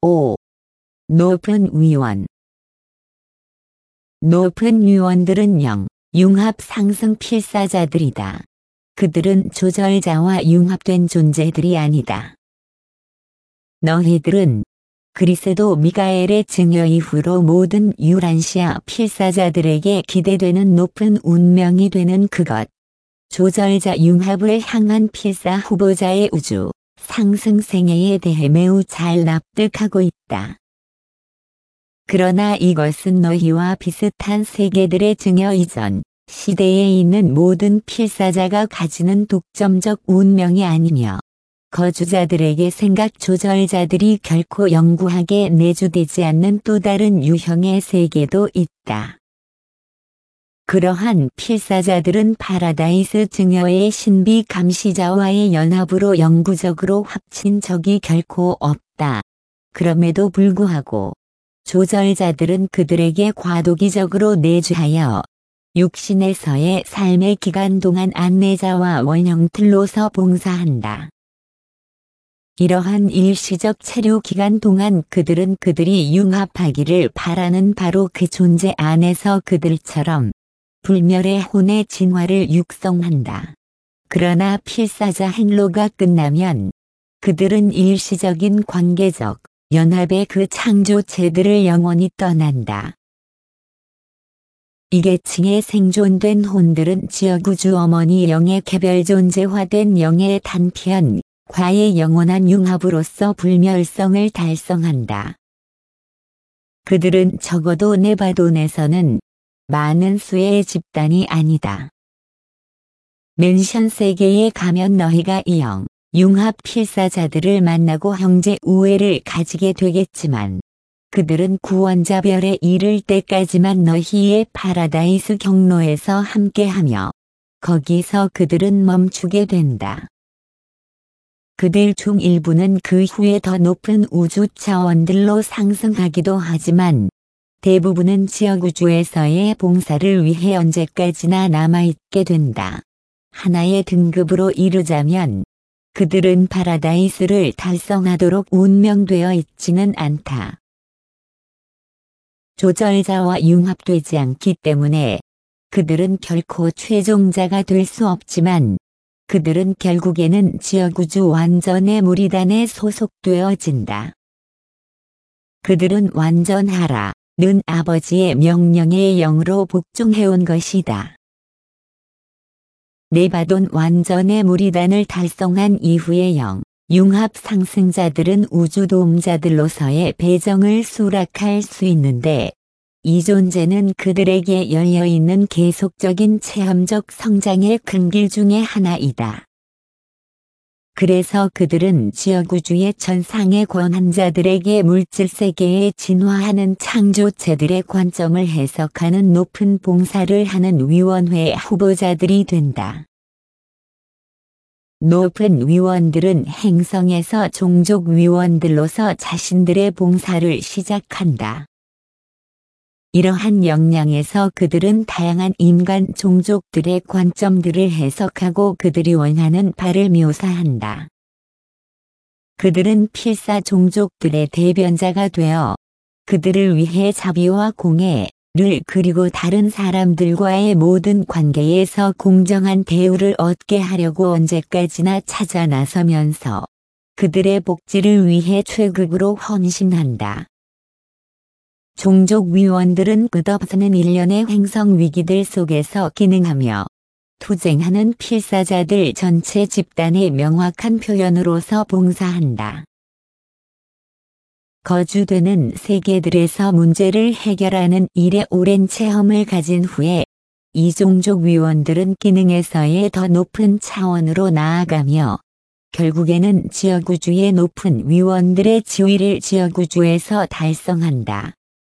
5. 높은 위원. 높은 위원들은 융합 상승 필사자들이다. 그들은 조절자와 융합된 존재들이 아니다. 너희들은 그리스도 미가엘의 증여 이후로 모든 유란시아 필사자들에게 기대되는 높은 운명이 되는 그것, 조절자 융합을 향한 필사 후보자의 우주 상승 생애에 대해 매우 잘 납득하고 있다. 그러나 이것은 너희와 비슷한 세계들의 증여 이전 시대에 있는 모든 필사자가 가지는 독점적 운명이 아니며 거주자들에게 생각 조절자들이 결코 영구하게 내주되지 않는 또 다른 유형의 세계도 있다. 그러한 필사자들은 파라다이스 증여의 신비 감시자와의 연합으로 영구적으로 합친 적이 결코 없다. 그럼에도 불구하고 조절자들은 그들에게 과도기적으로 내주하여 육신에서의 삶의 기간 동안 안내자와 원형틀로서 봉사한다. 이러한 일시적 체류 기간 동안 그들은 그들이 융합하기를 바라는 바로 그 존재 안에서 그들처럼 불멸의 혼의 진화를 육성한다. 그러나 필사자 행로가 끝나면 그들은 일시적인 관계적 연합의 그 창조체들을 영원히 떠난다. 이 계층에 생존된 혼들은 지역우주 어머니 영의 개별 존재화된 영의 단편, 과의 영원한 융합으로서 불멸성을 달성한다. 그들은 적어도 네바돈에서는 많은 수의 집단이 아니다. 맨션 세계에 가면 너희가 이 융합 필사자들을 만나고 형제 우애를 가지게 되겠지만 그들은 구원자별에 이를 때까지만 너희의 파라다이스 경로에서 함께하며 거기서 그들은 멈추게 된다. 그들 중 일부는 그 후에 더 높은 우주 차원들로 상승하기도 하지만 대부분은 지역우주에서의 봉사를 위해 언제까지나 남아있게 된다. 하나의 등급으로 이르자면 그들은 파라다이스를 달성하도록 운명되어 있지는 않다. 조절자와 융합되지 않기 때문에 그들은 결코 최종자가 될 수 없지만 그들은 결국에는 지역우주 완전의 무리단에 소속되어진다. 그들은 완전하라는 아버지의 명령의 영으로 복종해온 것이다. 네바돈 완전의 무리단을 달성한 이후의 융합 상승자들은 우주도움자들로서의 배정을 수락할 수 있는데 이 존재는 그들에게 열려있는 계속적인 체험적 성장의 큰 길 중의 하나이다. 그래서 그들은 지역우주의 천상의 권한자들에게 물질세계에 진화하는 창조체들의 관점을 해석하는 높은 봉사를 하는 위원회 후보자들이 된다. 높은 위원들은 행성에서 종족 위원들로서 자신들의 봉사를 시작한다. 이러한 역량에서 그들은 다양한 인간 종족들의 관점들을 해석하고 그들이 원하는 바를 묘사한다. 그들은 필사 종족들의 대변자가 되어 그들을 위해 자비와 공의를 그리고 다른 사람들과의 모든 관계에서 공정한 대우를 얻게 하려고 언제까지나 찾아 나서면서 그들의 복지를 위해 최극으로 헌신한다. 종족 위원들은 끝없는 일련의 행성 위기들 속에서 기능하며 투쟁하는 필사자들 전체 집단의 명확한 표현으로서 봉사한다. 거주되는 세계들에서 문제를 해결하는 일에 오랜 체험을 가진 후에 이 종족 위원들은 기능에서의 더 높은 차원으로 나아가며 결국에는 지역우주의 높은 위원들의 지위를 지역우주에서 달성한다.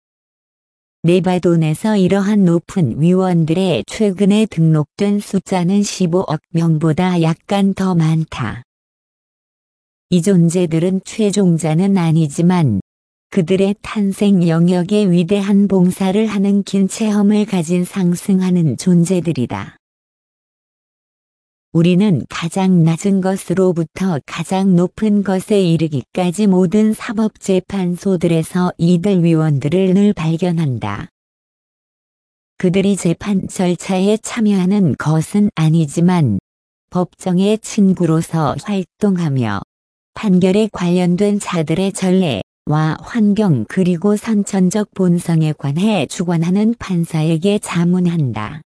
네바돈에서 이러한 높은 위원들의 최근에 등록된 숫자는 15억 명보다 약간 더 많다. 이 존재들은 최종자는 아니지만 그들의 탄생 영역에 위대한 봉사를 하는 긴 체험을 가진 상승하는 존재들이다. 우리는 가장 낮은 것으로부터 가장 높은 것에 이르기까지 모든 사법재판소들에서 이들 위원들을 늘 발견한다. 그들이 재판 절차에 참여하는 것은 아니지만 법정의 친구로서 활동하며 판결에 관련된 자들의 전례와 환경 그리고 선천적 본성에 관해 주관하는 판사에게 자문한다.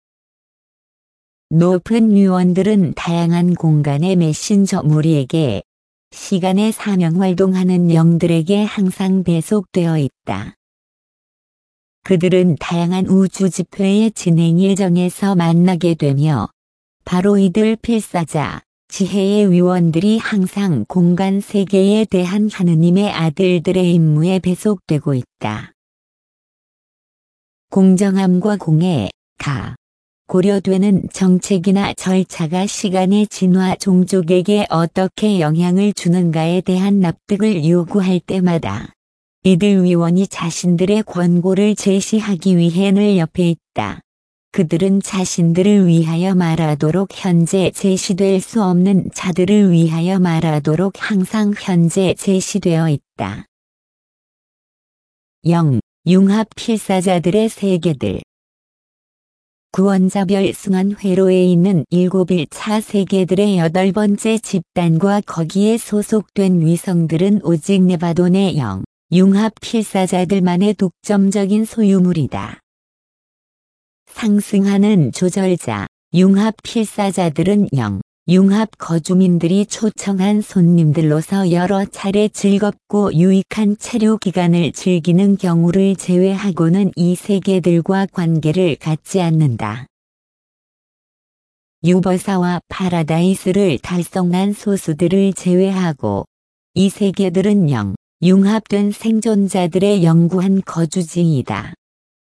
높은 위원들은 다양한 공간의 메신저 무리에게 시간의 사명활동하는 영들에게 항상 배속되어 있다. 그들은 다양한 우주 집회의 진행 일정에서 만나게 되며 바로 이들 필사자, 지혜의 위원들이 항상 공간 세계에 대한 하느님의 아들들의 임무에 배속되고 있다. 공정함과 공의가 고려되는 정책이나 절차가 시간의 진화 종족에게 어떻게 영향을 주는가에 대한 납득을 요구할 때마다 이들 위원이 자신들의 권고를 제시하기 위해 늘 옆에 있다. 그들은 자신들을 위하여 말하도록 현재 제시될 수 없는 자들을 위하여 말하도록 항상 현재 제시되어 있다. 융합 필사자들의 세계들 구원자별 승한 회로에 있는 7일차 세계들의 8번째 집단과 거기에 소속된 위성들은 오직 네바돈의 융합 필사자들만의 독점적인 소유물이다. 상승하는 조절자, 융합 필사자들은 융합 거주민들이 초청한 손님들로서 여러 차례 즐겁고 유익한 체류 기간을 즐기는 경우를 제외하고는 이 세계들과 관계를 갖지 않는다. 유버사와 파라다이스를 달성한 소수들을 제외하고 이 세계들은 융합된 생존자들의 영구한 거주지이다.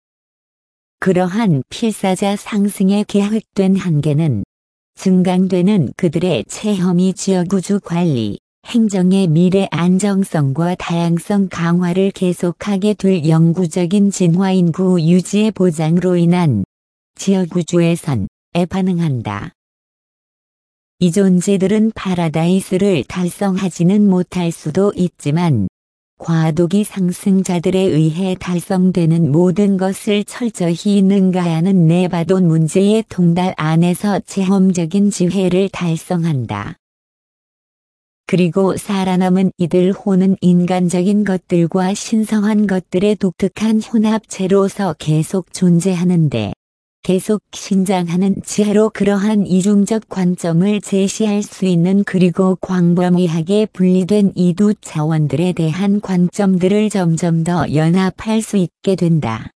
그러한 필사자 상승에 계획된 한계는 증강되는 그들의 체험이 지역우주 관리, 행정의 미래 안정성과 다양성 강화를 계속하게 될 영구적인 진화 인구 유지의 보장으로 인한 지역우주의 선에 반응한다. 이 존재들은 파라다이스를 달성하지는 못할 수도 있지만 과도기 상승자들에 의해 달성되는 모든 것을 철저히 능가하는 네바돈 문제의 통달 안에서 체험적인 지혜를 달성한다. 그리고 살아남은 이들 호는 인간적인 것들과 신성한 것들의 독특한 혼합체로서 계속 존재하는데 계속 신장하는 지혜로 그러한 이중적 관점을 제시할 수 있는 그리고 광범위하게 분리된 이 두 차원들에 대한 관점들을 점점 더 연합할 수 있게 된다.